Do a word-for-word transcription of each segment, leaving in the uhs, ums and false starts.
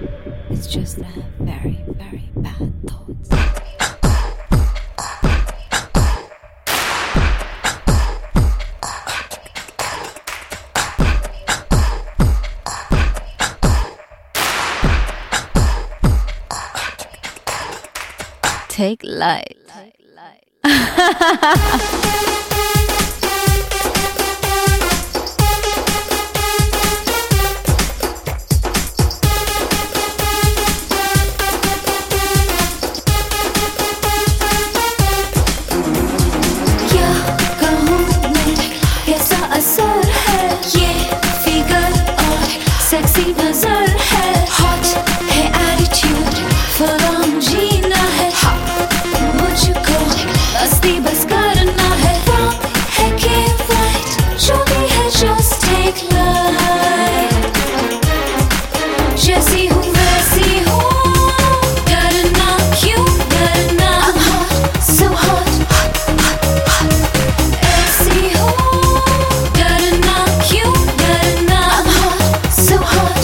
It's just that I have very, very bad thoughts. Take light. क्या कहूँ मैं, कैसा असर है ये फिगर और सेक्सी नजर है. हॉट है एटीट्यूड, फुल जीना है. मुझको मस्ती बस करना है. Wrong है कि right, जो भी है just take light. जैसी हूँ वैसी हूँ, डरना क्यों डरना. I'm hot, so hot. ऐसी हूँ, डरना क्यों डरना. I'm hot, so hot.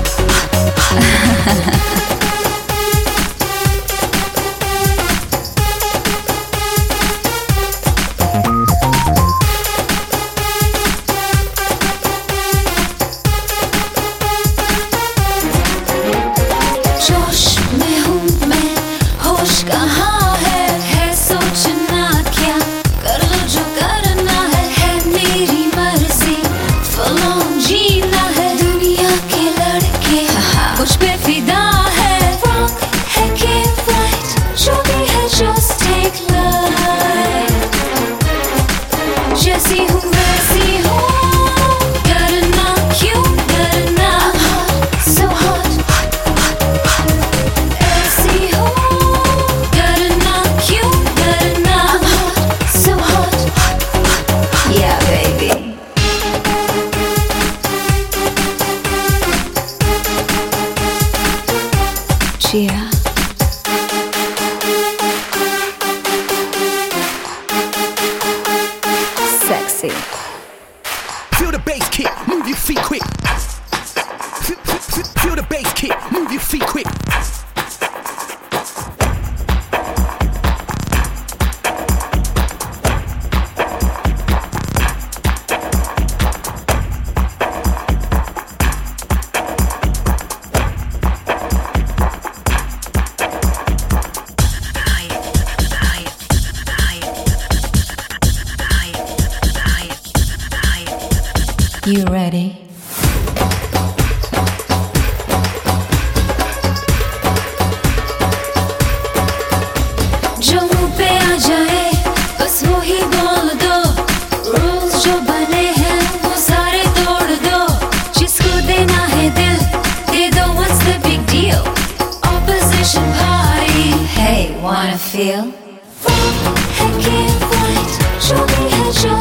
जोश में हूँ मैं, होश कहाँ है. है सोचना क्या, कर लो जो करना है. है मेरी मर्जी, full on जीना है. दुनिया के लड़के मुझ पे फिदा है. Wrong है कि right, जो भी है just take light. जैसी हूँ वैसी हूँ, डरना क्यों डरना. I'm hot, so hot. ऐसी हूँ, डरना क्यों डरना. I'm hot, so hot. Yeah, baby. Cheer. Sexy. Feel the bass kick, move your feet quick. Feel, feel, feel the bass kick, move your feet quick. You ready? जो मुँह पे आ जाए बस वो ही बोल दो. रूल्स जो बने हैं वो सारे तोड़ दो. जिसको देना है दिल दे दो. What's the big deal? Opposition party. Hey, wanna feel? Wrong है कि right, जो भी है जो